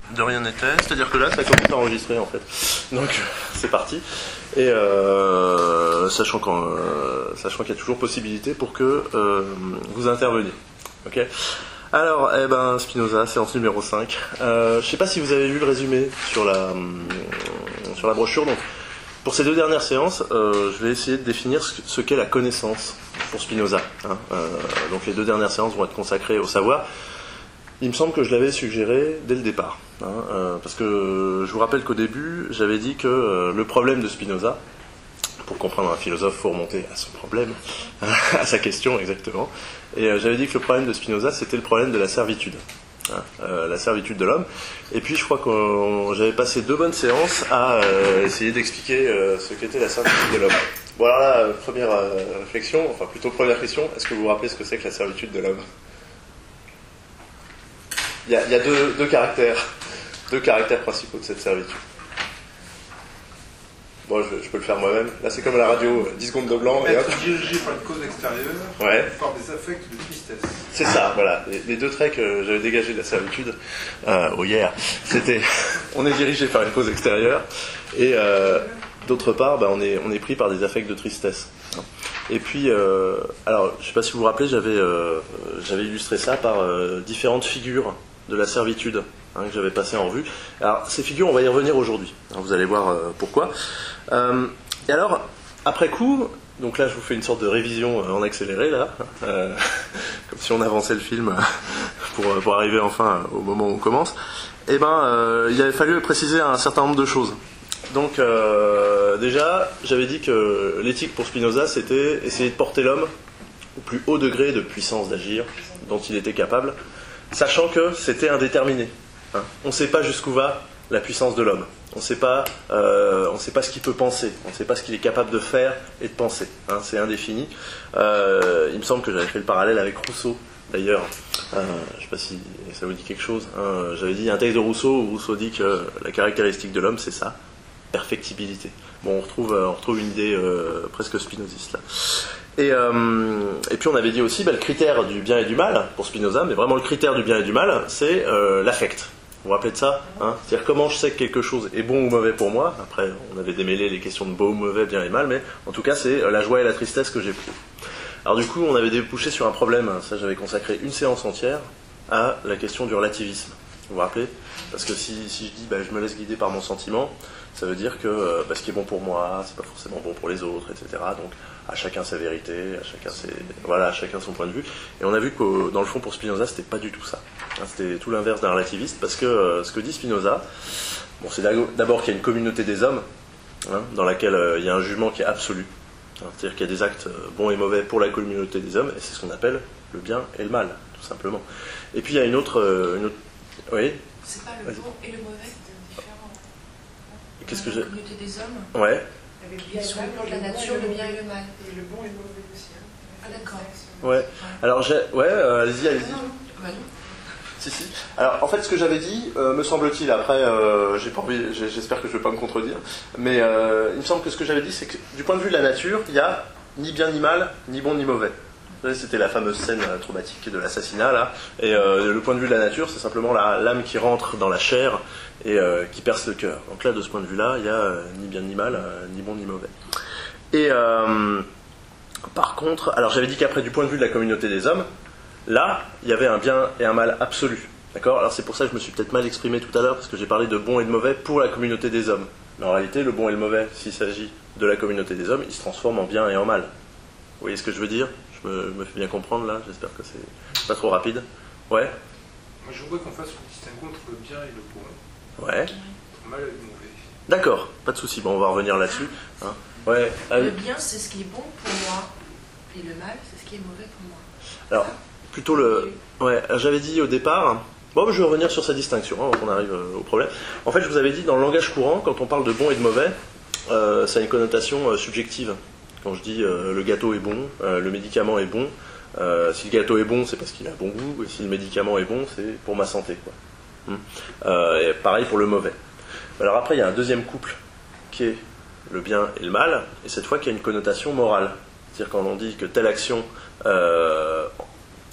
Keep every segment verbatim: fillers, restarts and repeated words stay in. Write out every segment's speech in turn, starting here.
de rien n'était, c'est-à-dire que là ça commence à enregistrer en fait. Donc c'est parti. Et euh, sachant, qu'en, euh, sachant qu'il y a toujours possibilité pour que euh, vous interveniez. Ok. Alors, eh ben, Spinoza, séance numéro cinq. Euh, je ne sais pas si vous avez vu le résumé sur la, euh, sur la brochure. Donc, pour ces deux dernières séances, euh, je vais essayer de définir ce, ce qu'est la connaissance pour Spinoza. Hein. Euh, donc, les deux dernières séances vont être consacrées au savoir. Il me semble que je l'avais suggéré dès le départ. Hein, euh, parce que je vous rappelle qu'au début, j'avais dit que euh, le problème de Spinoza, pour comprendre un philosophe, il faut remonter à son problème, à sa question exactement. Et euh, j'avais dit que le problème de Spinoza, c'était le problème de la servitude. Hein, euh, la servitude de l'homme. Et puis je crois que j'avais passé deux bonnes séances à euh, essayer d'expliquer euh, ce qu'était la servitude de l'homme. Bon alors là, première euh, réflexion, enfin plutôt première question, est-ce que vous vous rappelez ce que c'est que la servitude de l'homme ? Il y a, il y a deux, deux caractères, deux caractères principaux de cette servitude. Bon, je, je peux le faire moi-même. Là, c'est comme à la radio, dix secondes de blanc et hop. Être dirigé par une cause extérieure, ouais. Par des affects de tristesse. C'est ça, voilà. Les, les deux traits que j'avais dégagés de la servitude, euh, oh yeah, c'était on est dirigé par une cause extérieure et euh, d'autre part, bah, on est on est pris par des affects de tristesse. Et puis, euh, alors, je ne sais pas si vous vous rappelez, j'avais euh, j'avais illustré ça par euh, différentes figures de la servitude. Hein, que j'avais passé en revue. Alors, ces figures, on va y revenir aujourd'hui. Alors, vous allez voir euh, pourquoi. Euh, et alors, après coup, donc là, je vous fais une sorte de révision euh, en accéléré, là, euh, comme si on avançait le film pour, pour arriver enfin au moment où on commence. Et ben, euh, il avait fallu préciser un certain nombre de choses. Donc, euh, déjà, j'avais dit que l'éthique pour Spinoza, c'était essayer de porter l'homme au plus haut degré de puissance d'agir dont il était capable, sachant que c'était indéterminé. Hein. On ne sait pas jusqu'où va la puissance de l'homme. On ne sait pas, euh, on ne sait pas ce qu'il peut penser. On ne sait pas ce qu'il est capable de faire et de penser. Hein. C'est indéfini. Euh, il me semble que j'avais fait le parallèle avec Rousseau, d'ailleurs. Euh, je ne sais pas si ça vous dit quelque chose. Hein. J'avais dit un texte de Rousseau où Rousseau dit que la caractéristique de l'homme, c'est ça, perfectibilité. Bon, on retrouve, on retrouve une idée euh, presque spinoziste là. Et, euh, et puis on avait dit aussi, bah, le critère du bien et du mal pour Spinoza, mais vraiment le critère du bien et du mal, c'est euh, l'affect. Vous vous rappelez de ça, hein? C'est-à-dire comment je sais que quelque chose est bon ou mauvais pour moi. Après, on avait démêlé les questions de beau ou mauvais, bien et mal, mais en tout cas, c'est la joie et la tristesse que j'éprouve. Alors du coup, on avait débouché sur un problème, ça j'avais consacré une séance entière, à la question du relativisme. Vous vous rappelez ? Parce que si, si je dis, bah, je me laisse guider par mon sentiment, ça veut dire que euh, bah, ce qui est bon pour moi, c'est pas forcément bon pour les autres, et cetera. Donc à chacun sa vérité, à chacun ses, voilà, à chacun son point de vue. Et on a vu que dans le fond pour Spinoza, c'était pas du tout ça. Hein, c'était tout l'inverse d'un relativiste, parce que euh, ce que dit Spinoza, bon, c'est d'abord qu'il y a une communauté des hommes, hein, dans laquelle euh, il y a un jugement qui est absolu. Hein, c'est-à-dire qu'il y a des actes bons et mauvais pour la communauté des hommes, et c'est ce qu'on appelle le bien et le mal, tout simplement. Et puis il y a une autre, euh, une autre... oui. C'est pas le bon et le mauvais, c'est différent. Qu'est-ce que j'ai ? La communauté des hommes. Ouais. Ils sont le plan de la nature, le bien et le mal. Et le bon et le mauvais aussi. Hein. Ah d'accord. Ouais. Alors j'ai, ouais, euh, allez-y, allez-y. Ah, non. Bah non. Si, si. Alors, en fait, ce que j'avais dit, euh, me semble-t-il, après, euh, j'ai pas envie, j'espère que je ne vais pas me contredire, mais euh, il me semble que ce que j'avais dit, c'est que du point de vue de la nature, il n'y a ni bien ni mal, ni bon ni mauvais. Vous savez, c'était la fameuse scène euh, traumatique de l'assassinat, là. Et euh, le point de vue de la nature, c'est simplement la, l'âme qui rentre dans la chair et euh, qui perce le cœur. Donc là, de ce point de vue-là, il n'y a euh, ni bien ni mal, euh, ni bon ni mauvais. Et euh, par contre, alors j'avais dit qu'après, du point de vue de la communauté des hommes, là, il y avait un bien et un mal absolu. D'accord ? Alors c'est pour ça que je me suis peut-être mal exprimé tout à l'heure, parce que j'ai parlé de bon et de mauvais pour la communauté des hommes. Mais en réalité, le bon et le mauvais, s'il s'agit de la communauté des hommes, il se transforme en bien et en mal. Vous voyez ce que je veux dire ? Je me, je me fais bien comprendre là, j'espère que c'est pas trop rapide. Ouais ? Moi je voudrais qu'on fasse le distinguo entre le bien et le bon. Ouais. Entre le mal et le mauvais. D'accord, pas de souci. Bon, on va revenir là-dessus. Hein. Ouais. Allez. Le bien, c'est ce qui est bon pour moi. Et le mal, c'est ce qui est mauvais pour moi. Alors, plutôt le... Ouais, j'avais dit au départ... Bon, je vais revenir sur sa distinction, hein, avant qu'on arrive au problème. En fait, je vous avais dit, dans le langage courant, quand on parle de bon et de mauvais, euh, ça a une connotation euh, subjective. Quand je dis euh, le gâteau est bon, euh, le médicament est bon, euh, si le gâteau est bon, c'est parce qu'il a bon goût, et si le médicament est bon, c'est pour ma santé, quoi. Hum. Euh, et pareil pour le mauvais. Alors après, il y a un deuxième couple qui est le bien et le mal, et cette fois qui a une connotation morale. C'est-à-dire quand on dit que telle action euh,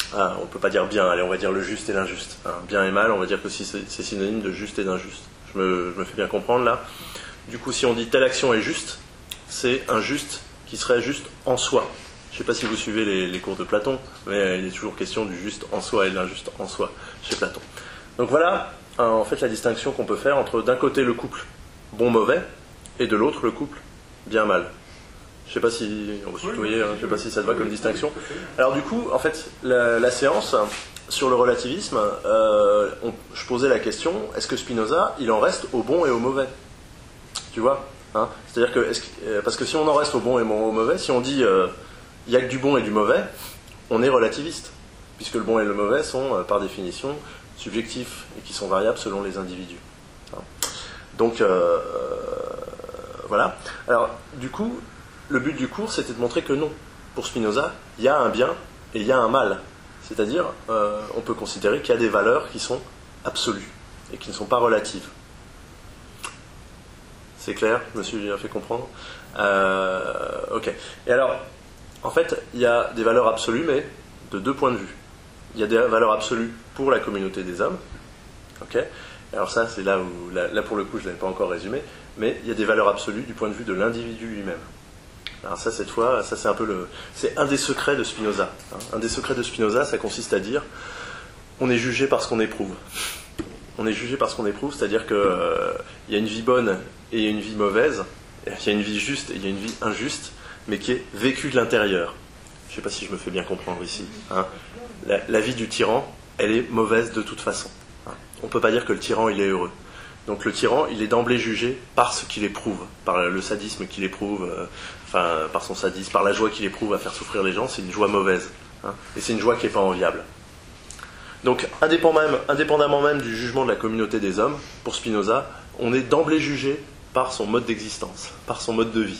Ah, on ne peut pas dire bien, allez, on va dire le juste et l'injuste. Hein. Bien et mal, on va dire que si c'est, c'est synonyme de juste et d'injuste. Je me, je me fais bien comprendre là. Du coup, si on dit telle action est juste, c'est un juste qui serait juste en soi. Je ne sais pas si vous suivez les, les cours de Platon, mais il est toujours question du juste en soi et de l'injuste en soi chez Platon. Donc voilà, en fait, la distinction qu'on peut faire entre d'un côté le couple bon-mauvais et de l'autre le couple bien-mal. Je ne sais pas si on va se tutoyer, hein, je sais pas si ça te va comme distinction. Alors du coup, en fait, la, la séance sur le relativisme, euh, on, je posais la question, est-ce que Spinoza, il en reste au bon et au mauvais? Tu vois, hein? C'est-à-dire que, est-ce que, parce que si on en reste au bon et au mauvais, si on dit euh, il n'y a que du bon et du mauvais, on est relativiste, puisque le bon et le mauvais sont, euh, par définition, subjectifs et qui sont variables selon les individus. Hein? Donc, euh, voilà. Alors, du coup, le but du cours, c'était de montrer que non. Pour Spinoza, il y a un bien et il y a un mal. C'est-à-dire, euh, on peut considérer qu'il y a des valeurs qui sont absolues et qui ne sont pas relatives. C'est clair? Je me suis bien fait comprendre. Euh, ok. Et alors, en fait, il y a des valeurs absolues, mais de deux points de vue. Il y a des valeurs absolues pour la communauté des hommes. Ok. Alors ça, c'est là où, là, là pour le coup, je ne l'avais pas encore résumé, mais il y a des valeurs absolues du point de vue de l'individu lui-même. Alors ça, cette fois, ça c'est un peu le, c'est un des secrets de Spinoza. Hein. Un des secrets de Spinoza, ça consiste à dire, on est jugé par ce qu'on éprouve. On est jugé par ce qu'on éprouve, c'est-à-dire que euh, il y a une vie bonne et il y a une vie mauvaise, il y a une vie juste et il y a une vie injuste, mais qui est vécue de l'intérieur. Je ne sais pas si je me fais bien comprendre ici. Hein. La, la vie du tyran, elle est mauvaise de toute façon. Hein. On ne peut pas dire que le tyran, il est heureux. Donc le tyran, il est d'emblée jugé par ce qu'il éprouve, par le sadisme qu'il éprouve, euh, enfin par son sadisme, par la joie qu'il éprouve à faire souffrir les gens, c'est une joie mauvaise. Hein, et c'est une joie qui n'est pas enviable. Donc indépendamment, indépendamment même du jugement de la communauté des hommes, pour Spinoza, on est d'emblée jugé par son mode d'existence, par son mode de vie.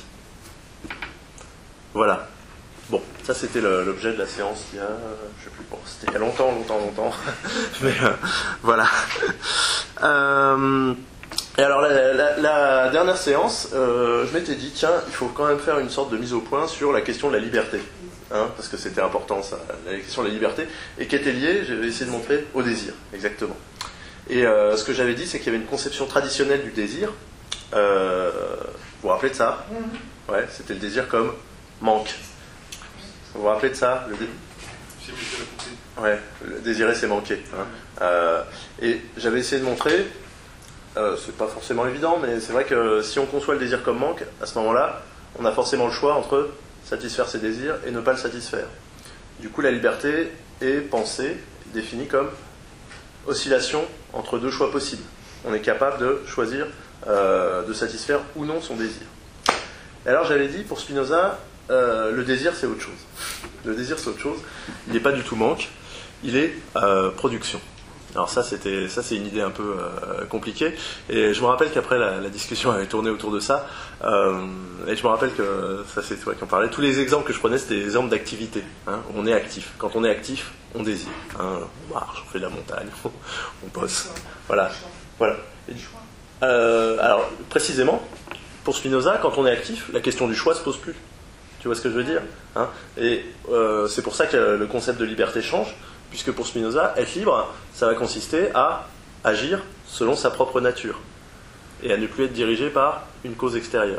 Voilà. Bon, ça c'était le, l'objet de la séance il y a, je sais plus, bon, c'était il y a longtemps, longtemps, longtemps. Mais euh, voilà. Euh, et alors la, la, la dernière séance, euh, je m'étais dit, tiens, il faut quand même faire une sorte de mise au point sur la question de la liberté. Hein, parce que c'était important, ça, la question de la liberté, et qui était liée, j'avais essayé de montrer, au désir, exactement. Et euh, ce que j'avais dit, c'est qu'il y avait une conception traditionnelle du désir. Euh, vous vous rappelez de ça? Ouais, c'était le désir comme manque. Vous vous rappelez de ça? Le dé... Ouais, le désirer c'est manquer. Hein. Euh, et j'avais essayé de montrer, euh, c'est pas forcément évident, mais c'est vrai que si on conçoit le désir comme manque, à ce moment-là, on a forcément le choix entre satisfaire ses désirs et ne pas le satisfaire. Du coup, la liberté est pensée, définie comme oscillation entre deux choix possibles. On est capable de choisir euh, de satisfaire ou non son désir. Et alors j'avais dit, pour Spinoza, euh, le désir c'est autre chose. Le désir c'est autre chose. Il n'est pas du tout manque, il est euh, production. Alors ça, c'était, ça c'est une idée un peu euh, compliquée. Et je me rappelle qu'après la, la discussion avait tourné autour de ça. Euh, et je me rappelle que, ça c'est toi qui en parlais, tous les exemples que je prenais c'était des exemples d'activité. Hein, on est actif. Quand on est actif, on désire. Hein, on marche, on fait de la montagne, on bosse. Voilà. voilà. Et, euh, alors précisément, pour Spinoza, quand on est actif, la question du choix se pose plus. Tu vois ce que je veux dire? Hein? Et euh, c'est pour ça que le concept de liberté change. Puisque pour Spinoza, être libre, ça va consister à agir selon sa propre nature et à ne plus être dirigé par une cause extérieure.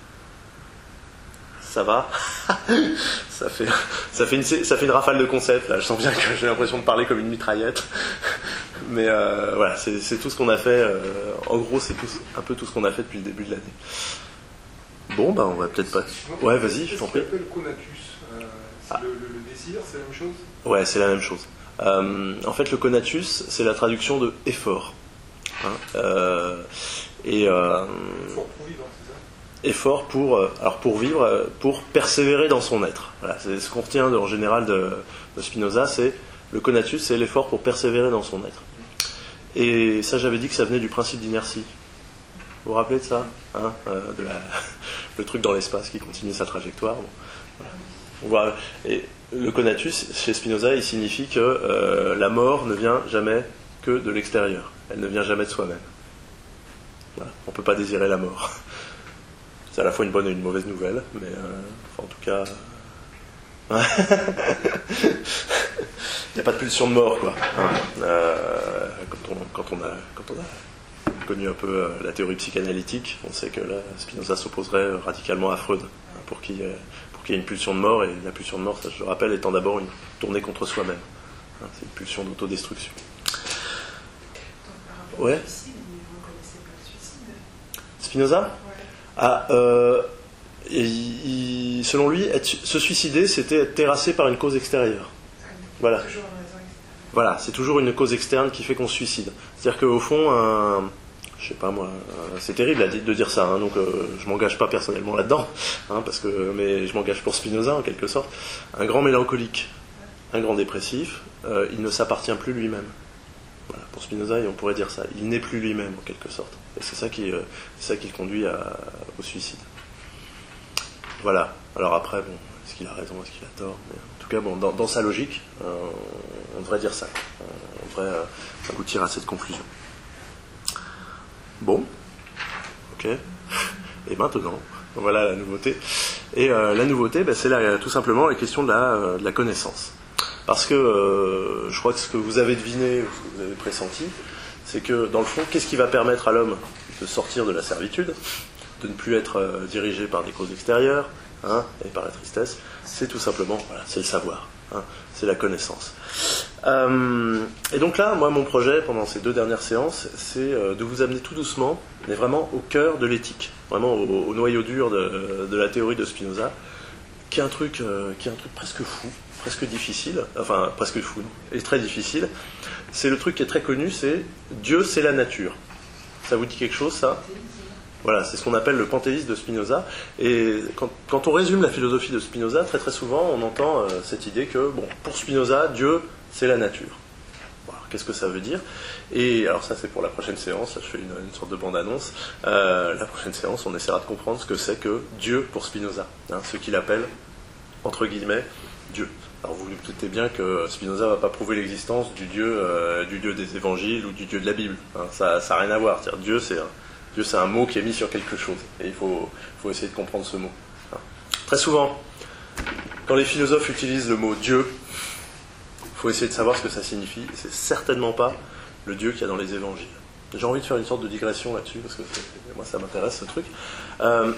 Ça va? ça, fait, ça, fait une, ça fait une rafale de concepts, là. Je sens bien que j'ai l'impression de parler comme une mitraillette. Mais euh, voilà, c'est, c'est tout ce qu'on a fait. Euh, en gros, c'est tout, un peu tout ce qu'on a fait depuis le début de l'année. Bon, bah on va peut-être pas... Ouais, vas-y, je t'en prie. Qu'est-ce qu'on appelle conatus? euh, C'est ah. le, le, le désir, c'est la même chose? Ouais, c'est la même chose. Euh, en fait, le conatus, c'est la traduction de effort. Hein, euh, et euh, effort pour vivre, c'est ça? Effort pour, euh, alors pour vivre, pour persévérer dans son être. Voilà, c'est ce qu'on retient en général de, de Spinoza, c'est le conatus, c'est l'effort pour persévérer dans son être. Et ça, j'avais dit que ça venait du principe d'inertie. Vous vous rappelez de ça, hein, euh, de la, le truc dans l'espace qui continue sa trajectoire. Bon, voilà. On voit, et le conatus, chez Spinoza, il signifie que euh, la mort ne vient jamais que de l'extérieur. Elle ne vient jamais de soi-même. Voilà. On ne peut pas désirer la mort. C'est à la fois une bonne et une mauvaise nouvelle, mais euh, enfin, en tout cas... Euh... il n'y a pas de pulsion de mort, quoi. Hein. Euh, quand, on, quand, on a, quand on a connu un peu euh, la théorie psychanalytique, on sait que là, Spinoza s'opposerait radicalement à Freud, hein, pour qu'il euh, pour qu'il y ait une pulsion de mort, et la pulsion de mort, ça, je le rappelle, étant d'abord une tournée contre soi-même. Hein, c'est une pulsion d'autodestruction. Ouais. Spinoza ouais. Ah, euh, il, il, selon lui, être, se suicider, c'était être terrassé par une cause extérieure. Voilà. Voilà, c'est toujours une cause externe qui fait qu'on se suicide. C'est-à-dire qu'au fond, un, je sais pas moi, un, c'est terrible de dire ça, hein, donc euh, je m'engage pas personnellement là-dedans, hein, parce que, mais je m'engage pour Spinoza en quelque sorte. Un grand mélancolique, un grand dépressif, euh, il ne s'appartient plus lui-même. Voilà, pour Spinoza, on pourrait dire ça. Il n'est plus lui-même en quelque sorte. Et c'est ça qui, euh, c'est ça qui conduit à, au suicide. Voilà. Alors après, bon, est-ce qu'il a raison, est-ce qu'il a tort? Mais en tout cas, bon, dans, dans sa logique, euh, on devrait dire ça. On devrait euh, aboutir à cette conclusion. Bon, ok. Et maintenant, voilà la nouveauté. Et euh, la nouveauté, ben, c'est la, tout simplement la question de la, euh, de la connaissance. Parce que euh, je crois que ce que vous avez deviné, ou ce que vous avez pressenti, c'est que dans le fond, qu'est-ce qui va permettre à l'homme de sortir de la servitude, de ne plus être euh, dirigé par des causes extérieures, hein, et par la tristesse? C'est tout simplement, voilà, c'est le savoir, hein, c'est la connaissance. Euh, et donc là, moi, mon projet pendant ces deux dernières séances, c'est euh, de vous amener tout doucement, mais vraiment au cœur de l'éthique, vraiment au, au noyau dur de, de la théorie de Spinoza, qui est un truc, euh, qui est un truc presque fou, presque difficile, enfin presque fou, et très difficile. C'est le truc qui est très connu, c'est Dieu, c'est la nature. Ça vous dit quelque chose, ça? Voilà, c'est ce qu'on appelle le panthéisme de Spinoza. Et quand, quand on résume la philosophie de Spinoza, très très souvent, on entend euh, cette idée que, bon, pour Spinoza, Dieu, c'est la nature. Bon, alors, qu'est-ce que ça veut dire? Et alors ça, c'est pour la prochaine séance. Là, je fais une, une sorte de bande-annonce. Euh, la prochaine séance, on essaiera de comprendre ce que c'est que Dieu pour Spinoza, hein, ce qu'il appelle, entre guillemets, Dieu. Alors vous vous doutez bien que Spinoza ne va pas prouver l'existence du Dieu, euh, du Dieu des évangiles ou du Dieu de la Bible. Hein, ça n'a rien à voir. C'est-à-dire, Dieu, c'est un, Dieu, c'est un mot qui est mis sur quelque chose. Et il faut, faut essayer de comprendre ce mot. Hein. Très souvent, quand les philosophes utilisent le mot Dieu, il faut essayer de savoir ce que ça signifie. C'est certainement pas le Dieu qu'il y a dans les évangiles. J'ai envie de faire une sorte de digression là-dessus, parce que moi, ça m'intéresse, ce truc. Euh,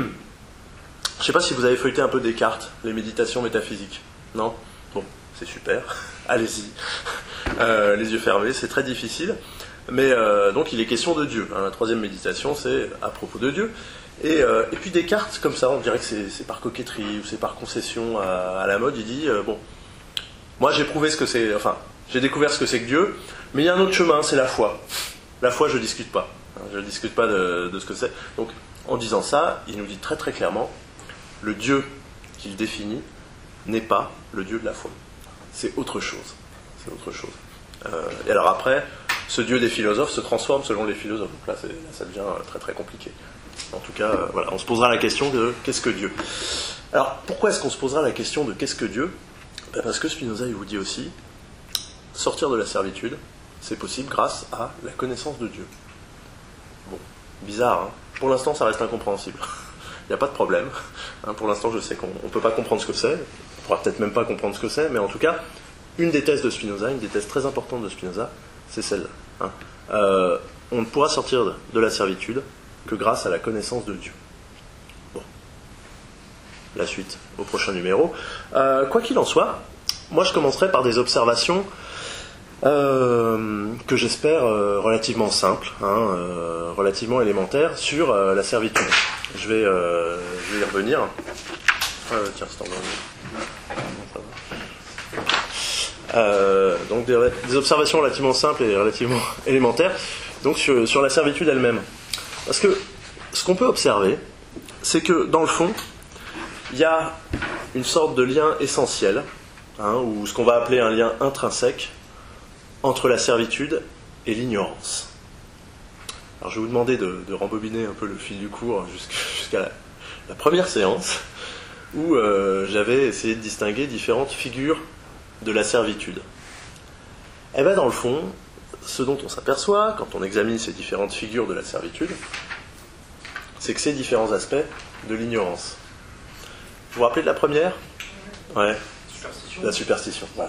je ne sais pas si vous avez feuilleté un peu Descartes, les méditations métaphysiques. Non? Bon, c'est super. Allez-y. Euh, les yeux fermés, c'est très difficile. Mais euh, donc, il est question de Dieu. Hein. La troisième méditation, c'est à propos de Dieu. Et, euh, et puis Descartes, comme ça, on dirait que c'est, c'est par coquetterie ou c'est par concession à, à la mode. Il dit, euh, bon, moi j'ai prouvé ce que c'est, enfin, j'ai découvert ce que c'est que Dieu, mais il y a un autre chemin, c'est la foi. La foi, je ne discute pas. Hein, je ne discute pas de, de ce que c'est. Donc, en disant ça, il nous dit très très clairement, le Dieu qu'il définit n'est pas le Dieu de la foi. C'est autre chose. C'est autre chose. Euh, et alors après, ce Dieu des philosophes se transforme selon les philosophes. Donc là, c'est, là ça devient très très compliqué. En tout cas, euh, voilà, on se posera la question de qu'est-ce que Dieu. Alors, pourquoi est-ce qu'on se posera la question de qu'est-ce que Dieu? Ben parce que Spinoza, il vous dit aussi, sortir de la servitude, c'est possible grâce à la connaissance de Dieu. Bon, bizarre, hein. Pour l'instant, ça reste incompréhensible. Il n'y a pas de problème. Hein, pour l'instant, je sais qu'on ne peut pas comprendre ce que c'est. On ne pourra peut-être même pas comprendre ce que c'est, mais en tout cas, une des thèses de Spinoza, une des thèses très importantes de Spinoza, c'est celle-là. Hein. Euh, on ne pourra sortir de, de la servitude que grâce à la connaissance de Dieu. Bon. La suite au prochain numéro. Euh, quoi qu'il en soit, moi je commencerai par des observations euh, que j'espère euh, relativement simples, hein, euh, relativement élémentaires, sur euh, la servitude. Je vais, euh, je vais y revenir. Euh, tiens, c'est en euh, donc des, des observations relativement simples et relativement élémentaires donc sur, sur la servitude elle-même. Parce que ce qu'on peut observer, c'est que dans le fond, il y a une sorte de lien essentiel, hein, ou ce qu'on va appeler un lien intrinsèque, entre la servitude et l'ignorance. Alors je vais vous demander de, de rembobiner un peu le fil du cours jusqu'à, jusqu'à la, la première séance, où euh, j'avais essayé de distinguer différentes figures de la servitude. Et bien dans le fond, ce dont on s'aperçoit quand on examine ces différentes figures de la servitude, c'est que c'est différents aspects de l'ignorance. Vous vous rappelez de la première? Ouais. Superstition. La superstition, voilà.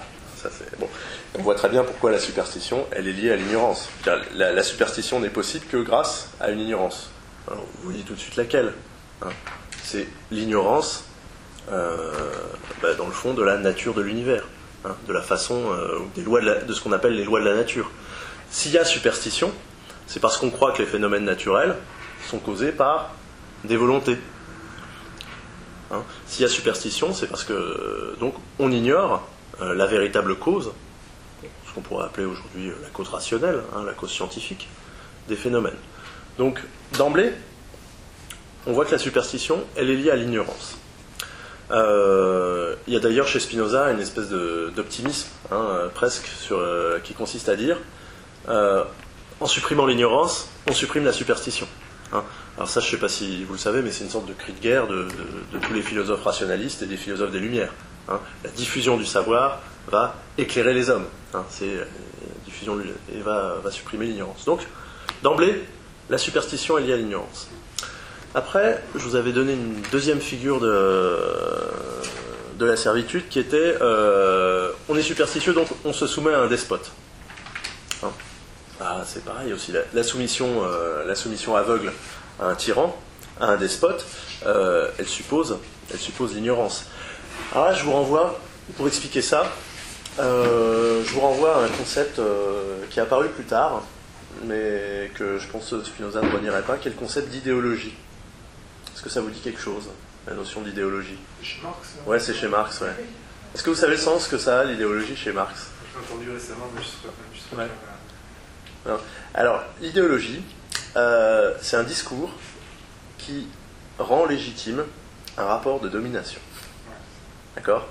ça c'est bon. On voit très bien pourquoi la superstition, elle est liée à l'ignorance. La, la superstition n'est possible que grâce à une ignorance. Alors, vous voyez tout de suite laquelle, hein. C'est l'ignorance, euh, bah, dans le fond, de la nature de l'univers, hein, de la façon, euh, des lois de, la, de ce qu'on appelle les lois de la nature. S'il y a superstition, c'est parce qu'on croit que les phénomènes naturels sont causés par des volontés. Hein. S'il y a superstition, c'est parce que euh, donc on ignore euh, la véritable cause, ce qu'on pourrait appeler aujourd'hui euh, la cause rationnelle, hein, la cause scientifique des phénomènes. Donc d'emblée, on voit que la superstition, elle est liée à l'ignorance. Euh, il y a d'ailleurs chez Spinoza une espèce de, d'optimisme, hein, euh, presque, sur, euh, qui consiste à dire euh, en supprimant l'ignorance, on supprime la superstition. Hein. Alors ça, je ne sais pas si vous le savez, mais c'est une sorte de cri de guerre de, de, de tous les philosophes rationalistes et des philosophes des Lumières. Hein. La diffusion du savoir va éclairer les hommes. Hein. C'est, euh, la diffusion et va, va supprimer l'ignorance. Donc, d'emblée, la superstition est liée à l'ignorance. Après, je vous avais donné une deuxième figure de, de la servitude qui était euh, on est superstitieux, donc on se soumet à un despote. Hein. Ah, c'est pareil aussi, la, la, soumission, euh, la soumission aveugle à un tyran, à un despote, euh, elle suppose, elle suppose l'ignorance. Alors là, je vous renvoie, pour expliquer ça, euh, je vous renvoie à un concept euh, qui est apparu plus tard, mais que je pense que Spinoza ne renierait pas, qui est le concept d'idéologie. Est-ce que ça vous dit quelque chose, la notion d'idéologie? Chez Marx? Ouais, c'est chez Marx, ouais. Est-ce que vous savez le sens que ça a, l'idéologie, chez Marx? J'ai entendu récemment, mais je ne sais pas. Je sais pas ouais. Alors, alors, l'idéologie, euh, c'est un discours qui rend légitime un rapport de domination. Ouais. D'accord?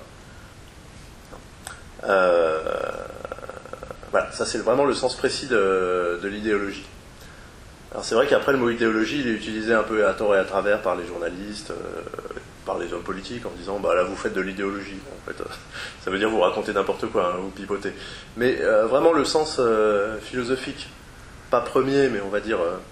euh, Voilà, ça c'est vraiment le sens précis de, de l'idéologie. Alors c'est vrai qu'après le mot idéologie, il est utilisé un peu à tort et à travers par les journalistes, euh, par les hommes politiques, en disant bah là vous faites de l'idéologie. En fait, euh, ça veut dire vous racontez n'importe quoi, hein, vous pipotez. Mais euh, vraiment le sens euh, philosophique, pas premier, mais on va dire euh,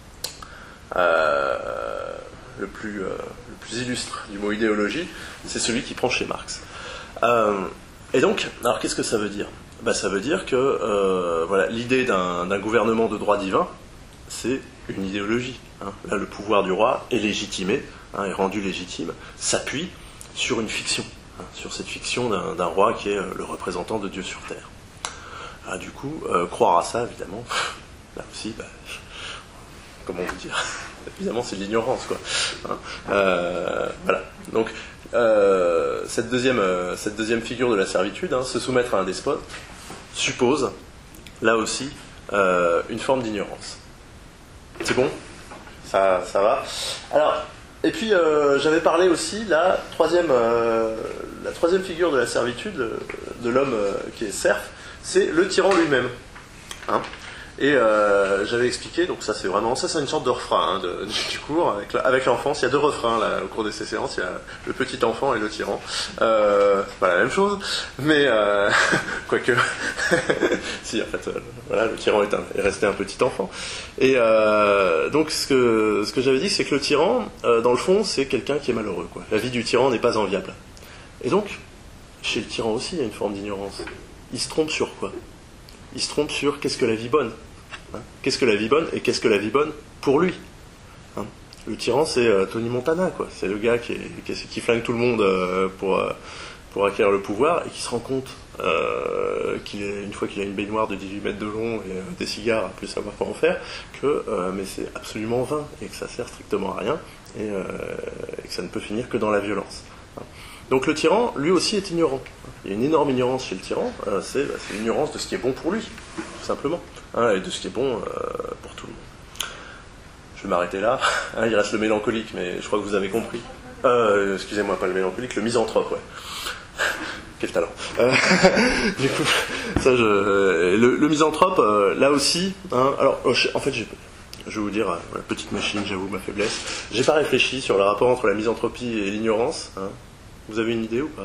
euh, le, plus, euh, le plus illustre du mot idéologie, c'est celui qui prend chez Marx. Euh, et donc, alors qu'est-ce que ça veut dire? Bah, ça veut dire que euh, voilà, l'idée d'un, d'un gouvernement de droit divin, c'est une idéologie. Hein. Là, le pouvoir du roi est légitimé, hein, est rendu légitime, s'appuie sur une fiction, hein, sur cette fiction d'un, d'un roi qui est le représentant de Dieu sur terre. Ah, du coup, euh, croire à ça, évidemment, là aussi, bah, comment vous dire, évidemment, c'est de l'ignorance, quoi. Hein. Euh, voilà. Donc, euh, cette deuxième, euh, cette deuxième figure de la servitude, hein, se soumettre à un despote, suppose, là aussi, euh, une forme d'ignorance. C'est bon? Ça, ça va? Alors, et puis euh, j'avais parlé aussi, la troisième, euh, la troisième figure de la servitude, de, de l'homme euh, qui est serf, c'est le tyran lui-même. Hein? Et euh, j'avais expliqué, donc ça c'est vraiment, ça c'est une sorte de refrain hein, de, du cours, avec, la, avec l'enfance, il y a deux refrains là, au cours de ces séances, il y a le petit enfant et le tyran. Euh, c'est pas la même chose, mais euh, quoique, si en fait, euh, voilà, le tyran est, un, est resté un petit enfant. Et euh, donc ce que, ce que j'avais dit, c'est que le tyran, euh, dans le fond, c'est quelqu'un qui est malheureux, quoi. La vie du tyran n'est pas enviable. Et donc, chez le tyran aussi, il y a une forme d'ignorance. Il se trompe sur quoi? Il se trompe sur qu'est-ce que la vie bonne. Hein, qu'est-ce que la vie bonne et qu'est-ce que la vie bonne pour lui. Hein, le tyran, c'est euh, Tony Montana, quoi. C'est le gars qui, est, qui, est, qui flingue tout le monde euh, pour, euh, pour acquérir le pouvoir et qui se rend compte euh, qu'il est, une fois qu'il a une baignoire de dix-huit mètres de long et euh, des cigares à plus savoir quoi en faire, que euh, mais c'est absolument vain et que ça sert strictement à rien et, euh, et que ça ne peut finir que dans la violence. Hein. Donc le tyran, lui aussi, est ignorant. Il y a une énorme ignorance chez le tyran, euh, c'est, bah, c'est l'ignorance de ce qui est bon pour lui, tout simplement, hein, et de ce qui est bon euh, pour tout le monde. Je vais m'arrêter là. Hein, il reste le mélancolique, mais je crois que vous avez compris. Euh, excusez-moi, pas le mélancolique, le misanthrope, ouais. Quel talent. Euh, du coup, ça, je, le, le misanthrope, euh, là aussi, hein, alors, en fait, j'ai... Je vais vous dire, la petite machine, j'avoue ma faiblesse. J'ai pas réfléchi sur le rapport entre la misanthropie et l'ignorance. Hein. Vous avez une idée ou pas?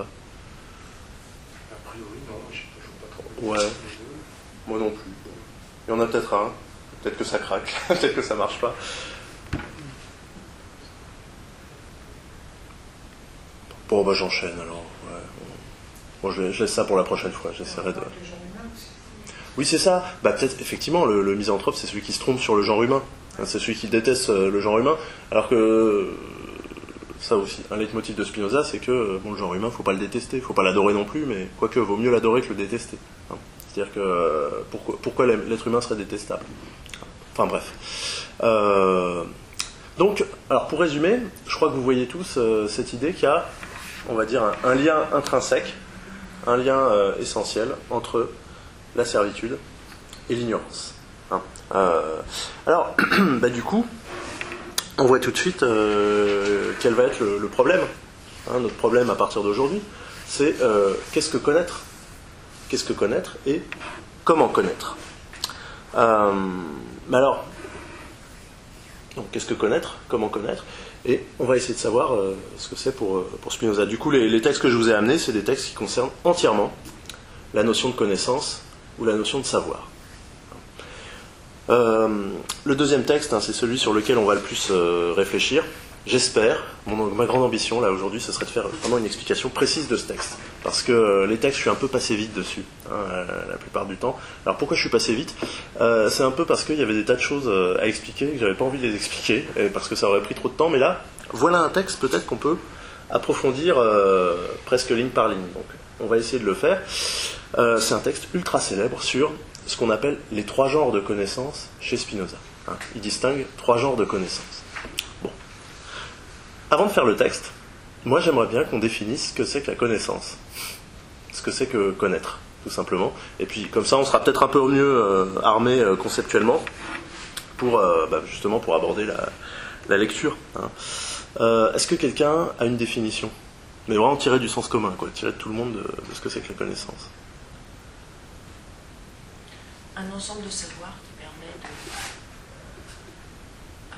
A priori, non, je ne joue Ouais. pas trop. Moi non plus. Il y en a peut-être un. Peut-être que ça craque. Peut-être que ça marche pas. Bon, bah j'enchaîne alors. Ouais. Bon, je, je laisse ça pour la prochaine fois, j'essaierai de... Oui, c'est ça. Bah, peut-être, effectivement, le, le misanthrope, c'est celui qui se trompe sur le genre humain. Hein, c'est celui qui déteste le genre humain, alors que... Ça aussi, un leitmotiv de Spinoza, c'est que bon, le genre humain, faut pas le détester, faut pas l'adorer non plus, mais quoique, vaut mieux l'adorer que le détester. Hein. C'est-à-dire que pourquoi, pourquoi l'être humain serait détestable? Enfin bref. Euh, donc, alors pour résumer, je crois que vous voyez tous euh, cette idée qu'il y a, on va dire, un, un lien intrinsèque, un lien euh, essentiel entre la servitude et l'ignorance. Hein. Euh, alors, bah, du coup, on voit tout de suite euh, quel va être le, le problème. Hein, notre problème à partir d'aujourd'hui, c'est euh, qu'est-ce que connaître? Qu'est-ce que connaître et comment connaître? euh, Mais alors, donc, qu'est-ce que connaître? Comment connaître? Et on va essayer de savoir euh, ce que c'est pour, pour Spinoza. Du coup, les, les textes que je vous ai amenés, c'est des textes qui concernent entièrement la notion de connaissance ou la notion de savoir. Euh, le deuxième texte, hein, c'est celui sur lequel on va le plus euh, réfléchir. J'espère, mon, ma grande ambition là aujourd'hui, ce serait de faire vraiment une explication précise de ce texte. Parce que euh, les textes, je suis un peu passé vite dessus, hein, la, la plupart du temps. Alors pourquoi je suis passé vite? euh, C'est un peu parce qu'il y avait des tas de choses euh, à expliquer, que j'avais pas envie de les expliquer, et parce que ça aurait pris trop de temps. Mais là, voilà un texte peut-être qu'on peut approfondir euh, presque ligne par ligne. Donc on va essayer de le faire. Euh, c'est un texte ultra célèbre sur ce qu'on appelle les trois genres de connaissances chez Spinoza. Hein, il distingue trois genres de connaissances. Bon. Avant de faire le texte, moi j'aimerais bien qu'on définisse ce que c'est que la connaissance. Ce que c'est que connaître, tout simplement. Et puis comme ça, on sera peut-être un peu mieux euh, armé euh, conceptuellement pour euh, bah, justement pour aborder la, la lecture. Hein. Euh, est-ce que quelqu'un a une définition? Mais vraiment tirée du sens commun, quoi, tirée de tout le monde de, de ce que c'est que la connaissance. Un ensemble de savoirs qui permet de, euh,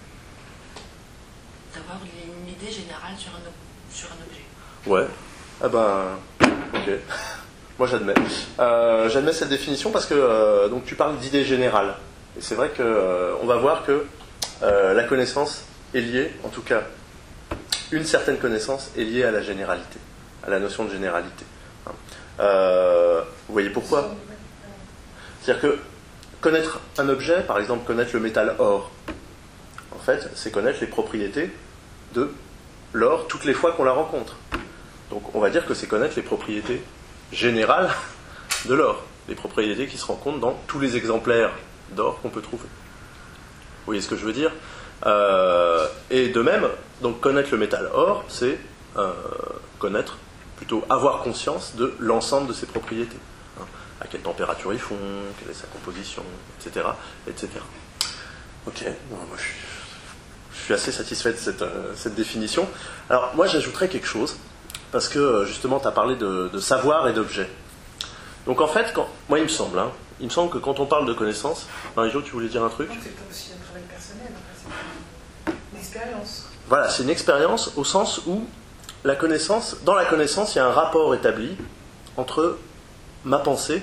d'avoir une idée générale sur un, sur un objet. Ouais. Ah ben, ok. Moi j'admets. Euh, j'admets cette définition parce que euh, donc tu parles d'idée générale. Et c'est vrai qu'on euh, va voir que euh, la connaissance est liée, en tout cas, une certaine connaissance est liée à la généralité, à la notion de généralité. Hein. Euh, vous voyez pourquoi? C'est-à-dire que connaître un objet, par exemple connaître le métal or, en fait, c'est connaître les propriétés de l'or toutes les fois qu'on la rencontre. Donc on va dire que c'est connaître les propriétés générales de l'or, les propriétés qui se rencontrent dans tous les exemplaires d'or qu'on peut trouver. Vous voyez ce que je veux dire? euh, Et de même, donc connaître le métal or, c'est euh, connaître, plutôt avoir conscience de l'ensemble de ses propriétés. À quelle température ils font, quelle est sa composition, et cetera, et cetera. Ok, bon, moi je suis, je suis assez satisfait de cette, euh, cette définition. Alors moi j'ajouterais quelque chose, parce que justement tu as parlé de, de savoir et d'objet. Donc en fait, quand, moi il me semble, hein, il me semble que quand on parle de connaissance, Marie-Jo, tu voulais dire un truc? Non, c'est aussi un travail personnel, c'est une expérience. Voilà, c'est une expérience au sens où la connaissance, dans la connaissance, il y a un rapport établi entre ma pensée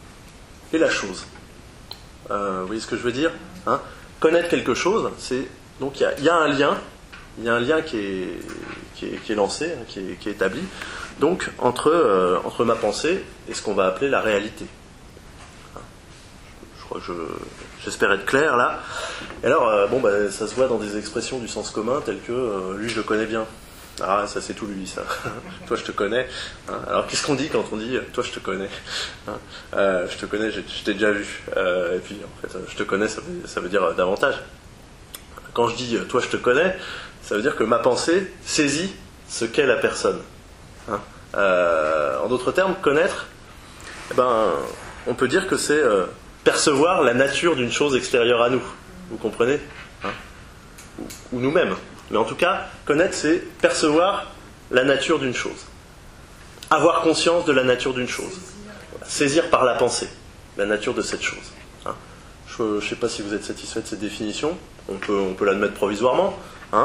et la chose. Euh, vous voyez ce que je veux dire, hein? Connaître quelque chose, c'est donc il y, y a un lien, il y a un lien qui est, qui est, qui est lancé, hein, qui, est, qui est établi, donc entre euh, entre ma pensée et ce qu'on va appeler la réalité. Hein? Je crois que je, j'espère être clair là. Et alors, euh, bon, bah, ça se voit dans des expressions du sens commun telles que euh, lui je le connais bien. Ah, ça c'est tout lui, ça. Toi je te connais. Hein. Alors qu'est-ce qu'on dit quand on dit toi je te connais, hein. euh, Je te connais, je, je t'ai déjà vu. Euh, et puis en fait, je te connais, ça veut, ça veut dire davantage. Quand je dis toi je te connais, ça veut dire que ma pensée saisit ce qu'est la personne. Hein. Euh, en d'autres termes, connaître, eh ben, on peut dire que c'est euh, percevoir la nature d'une chose extérieure à nous. Vous comprenez, hein? ou, ou nous-mêmes. Mais en tout cas, connaître, c'est percevoir la nature d'une chose. Avoir conscience de la nature d'une chose. Voilà. Saisir par la pensée la nature de cette chose. Hein. Je ne sais pas si vous êtes satisfait de cette définition. On peut, on peut l'admettre provisoirement. Hein.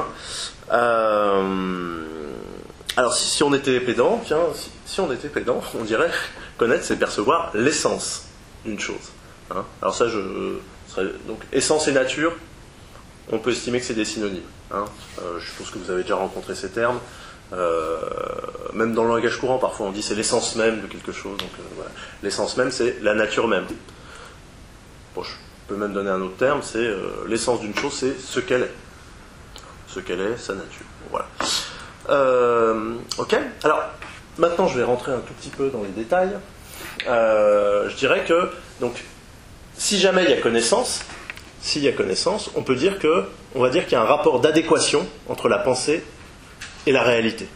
Euh, alors, si, si on était pédant, tiens, si, si on était pédant, on dirait connaître, c'est percevoir l'essence d'une chose. Hein. Alors ça, je serais, donc essence et nature, on peut estimer que c'est des synonymes. Hein. Euh, je pense que vous avez déjà rencontré ces termes. Euh, même dans le langage courant, parfois on dit c'est l'essence même de quelque chose. Donc, euh, voilà. L'essence même, c'est la nature même. Bon, je peux même donner un autre terme, c'est euh, l'essence d'une chose, c'est ce qu'elle est. Ce qu'elle est, sa nature. Voilà. Euh, ok. Alors, maintenant, je vais rentrer un tout petit peu dans les détails. Euh, je dirais que, donc, si jamais il y a connaissance, s'il y a connaissance, on peut dire que, on va dire qu'il y a un rapport d'adéquation entre la pensée et la réalité.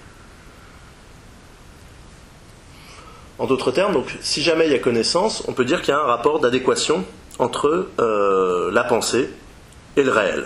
En d'autres termes, donc, si jamais il y a connaissance, on peut dire qu'il y a un rapport d'adéquation entre euh, la pensée et le réel.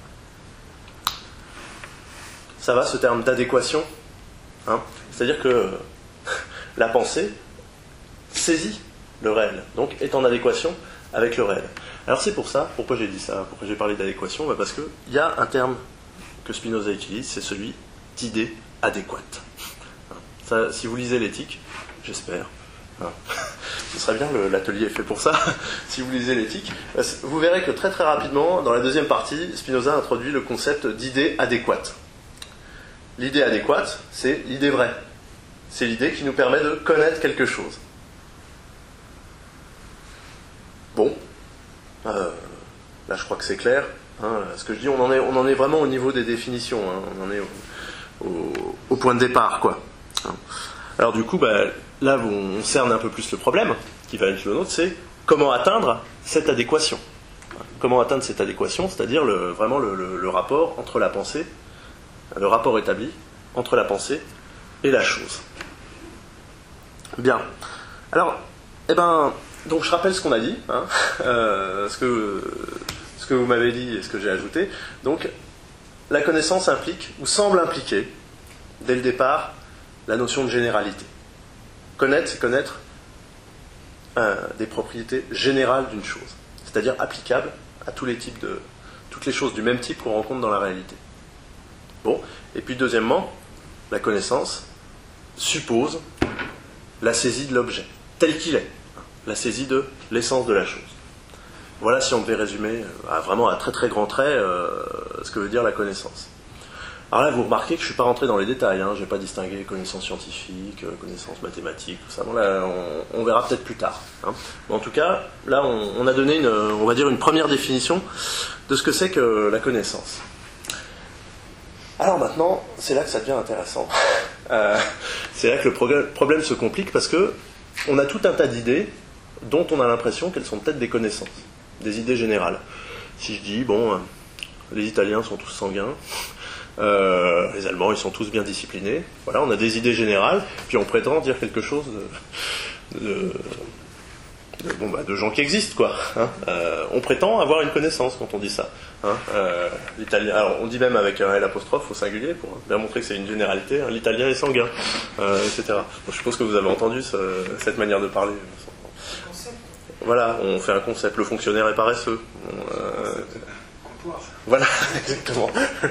Ça va, ce terme d'adéquation, hein? C'est-à-dire que la pensée saisit le réel, donc est en adéquation avec le réel. Alors c'est pour ça, pourquoi j'ai dit ça, pourquoi j'ai parlé d'adéquation, ben parce qu'il y a un terme que Spinoza utilise, c'est celui d'idée adéquate. Ça, si vous lisez l'éthique, j'espère, hein, ce serait bien, le, l'atelier est fait pour ça, si vous lisez l'éthique, vous verrez que très très rapidement, dans la deuxième partie, Spinoza introduit le concept d'idée adéquate. L'idée adéquate, c'est l'idée vraie. C'est l'idée qui nous permet de connaître quelque chose. Bon, euh, là je crois que c'est clair. Hein, ce que je dis, on en est, on en est vraiment au niveau des définitions. Hein, on en est au, au, au point de départ, quoi. Hein. Alors du coup, bah, là on cerne un peu plus le problème, qui va être le nôtre, c'est comment atteindre cette adéquation. Comment atteindre cette adéquation, c'est-à-dire le, vraiment le, le, le rapport entre la pensée, le rapport établi entre la pensée et la chose. Bien. Alors, eh ben, donc je rappelle ce qu'on a dit, hein, euh, ce que ce que vous m'avez dit et ce que j'ai ajouté. Donc, la connaissance implique ou semble impliquer, dès le départ, la notion de généralité. Connaître, c'est connaître euh, des propriétés générales d'une chose, c'est-à-dire applicables à tous les types de toutes les choses du même type qu'on rencontre dans la réalité. Bon, et puis deuxièmement, la connaissance suppose la saisie de l'objet, tel qu'il est, la saisie de l'essence de la chose. Voilà si on devait résumer à, vraiment à très très grands traits euh, ce que veut dire la connaissance. Alors là, vous remarquez que je ne suis pas rentré dans les détails, hein, je n'ai pas distingué connaissances scientifiques, connaissances mathématiques, tout ça. Bon, là, on, on verra peut-être plus tard. Hein. Bon, en tout cas, là, on, on a donné une, on va dire une première définition de ce que c'est que la connaissance. Alors maintenant, c'est là que ça devient intéressant. Euh, c'est là que le problème, problème se complique parce que on a tout un tas d'idées dont on a l'impression qu'elles sont peut-être des connaissances, des idées générales. Si je dis, bon, les Italiens sont tous sanguins, euh, les Allemands ils sont tous bien disciplinés, voilà, on a des idées générales, puis on prétend dire quelque chose de, de, de, bon, bah, de gens qui existent, quoi. Hein. Euh, on prétend avoir une connaissance quand on dit ça. Hein. Euh, l'italien, alors on dit même avec un L apostrophe au singulier pour bien montrer que c'est une généralité. Hein, l'italien est sanguin, euh, et cetera. Bon, je suppose que vous avez entendu ce, cette manière de parler. Voilà, on fait un concept. Le fonctionnaire est paresseux. On, euh, voilà, exactement.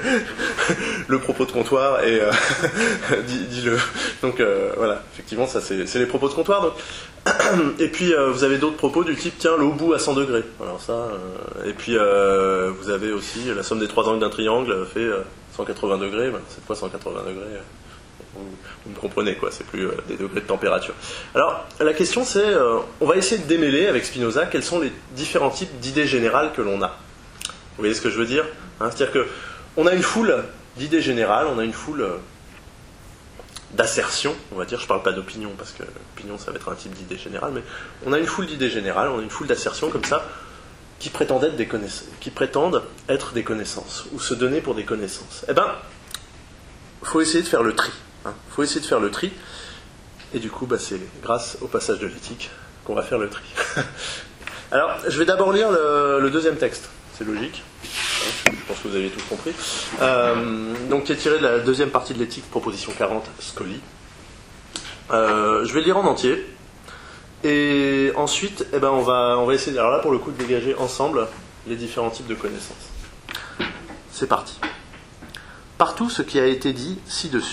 Le propos de comptoir et euh, dis, dis-le. Donc euh, voilà, effectivement, ça c'est, c'est les propos de comptoir. Donc. Et puis euh, vous avez d'autres propos du type tiens, le haut-bout à cent degrés. Alors ça. Euh, et puis euh, vous avez aussi la somme des trois angles d'un triangle fait euh, cent quatre-vingts degrés. Ben, cette fois cent quatre-vingts degrés. Euh, vous, vous me comprenez quoi. C'est plus euh, des degrés de température. Alors la question c'est, euh, on va essayer de démêler avec Spinoza quels sont les différents types d'idées générales que l'on a. Vous voyez ce que je veux dire, hein, c'est-à-dire que on a une foule d'idées générales, on a une foule euh, d'assertions, on va dire, je ne parle pas d'opinion, parce que l'opinion ça va être un type d'idée générale, mais on a une foule d'idées générales, on a une foule d'assertions comme ça, qui prétendent être des connaissances, qui prétendent être des connaissances, ou se donner pour des connaissances. Eh bien, il faut essayer de faire le tri. Il hein, faut essayer de faire le tri, et du coup, bah, c'est grâce au passage de l'éthique qu'on va faire le tri. Alors, je vais d'abord lire le, le deuxième texte. C'est logique, je pense que vous avez tout compris. Euh, donc, qui est tiré de la deuxième partie de l'éthique, proposition quarante, Scoli. Euh, je vais le lire en entier. Et ensuite, eh ben, on, va, on va essayer, alors là, pour le coup, de dégager ensemble les différents types de connaissances. C'est parti. Partout ce qui a été dit ci-dessus